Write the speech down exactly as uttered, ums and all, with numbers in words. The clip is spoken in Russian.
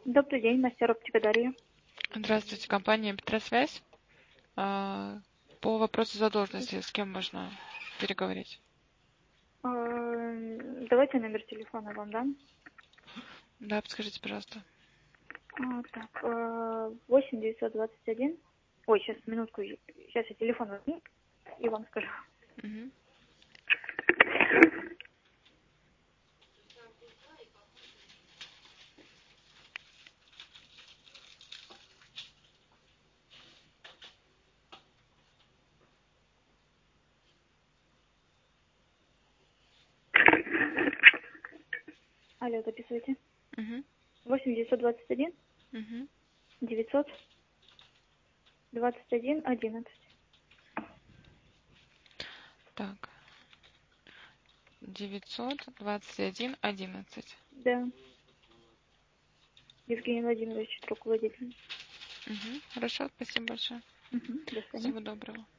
Добрый день, мастер оптика Дарья. Здравствуйте, компания Петросвязь. А, По вопросу задолженности с кем можно переговорить? А, Давайте номер телефона вам дам. Да, подскажите, пожалуйста. А, Так, а, восемь девятьсот двадцать один. Ой, сейчас, минутку. Сейчас я телефон возьму и вам скажу. Мгм. Алло, записывайте. Мгм. восемь девятьсот двадцать один Мгм. девятьсот двадцать один одиннадцать. Так. девятьсот двадцать один одиннадцать. Да. Евгений Владимирович, руководитель. Мгм. Хорошо, спасибо большое. Угу, до свидания. Всего доброго.